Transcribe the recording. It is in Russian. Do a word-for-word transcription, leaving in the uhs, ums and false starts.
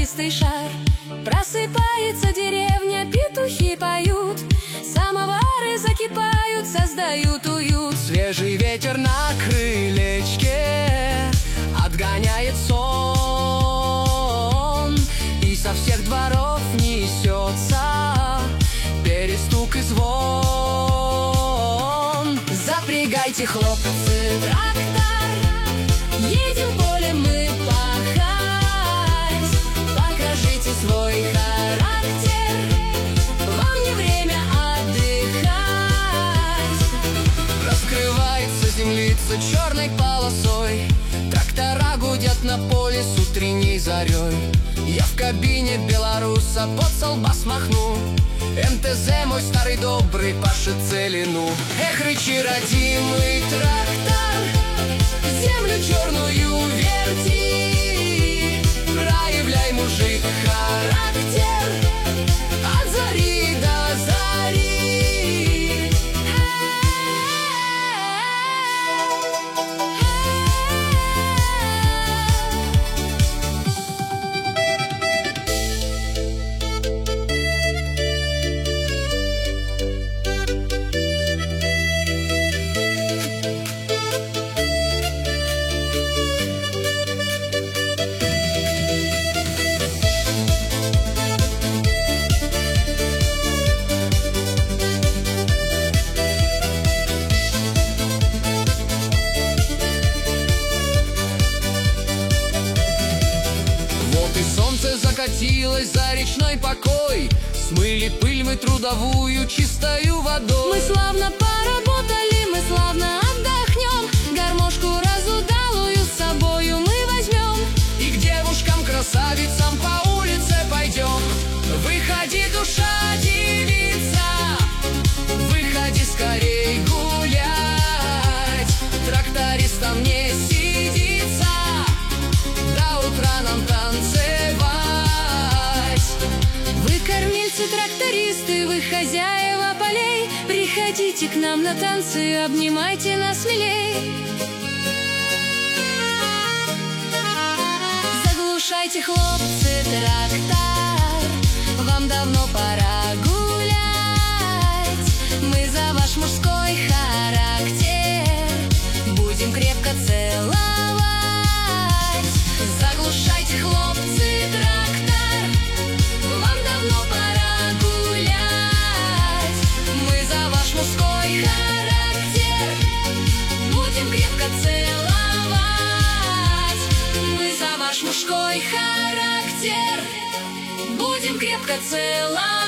чистый шар. Просыпается деревня, петухи поют, самовары закипают, создают уют. Свежий ветер на крылечке отгоняет сон, и со всех дворов несется перестук и звон. Запрягайте, хлопцы, трактор, едем полем мы пахать. Покажите свой характер, вам не время отдыхать. Раскрывается землица черной полосой, трактора гудят на поле с утренней зарей. Я в кабине белоруса под со лба смахну, эм тэ зэ мой старый добрый пашет целину. Эх, рычи, родимый трактор, землю черную верти, проявляй, мужик, характер от зари до зари. Солнце закатилось за речной покой, смыли пыль мы трудовую чистою водой. Мы славно поработали, мы славно отдохнем, гармошку разудалую с собою мы возьмем. И к девушкам, красавицам по улице пойдем. Выходи, душа, девица, выходи скорей гулять, трактористам не сидится, до утра нам танцевать. Вы кормильцы, трактористы, вы хозяева полей, приходите к нам на танцы, обнимайте нас смелей. Заглушайте, хлопцы, трактор, вам давно пора гулять. Мы за ваш мужской характер будем крепко целовать. Заглушайте, хлопцы, трактор, вам давно пора гулять. Мы за ваш мужской характер будем крепко целовать. Мы за ваш мужской характер будем крепко целовать.